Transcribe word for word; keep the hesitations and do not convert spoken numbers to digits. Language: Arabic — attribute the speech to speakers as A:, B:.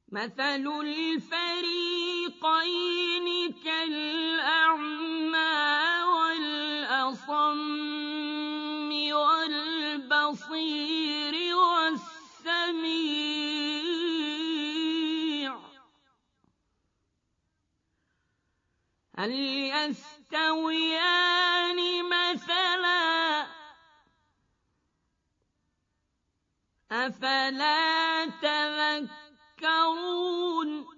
A: مثل الفريقين كالأعمى والأصم والبصير والسميع هل يستويان مثلا أفلا تذكرون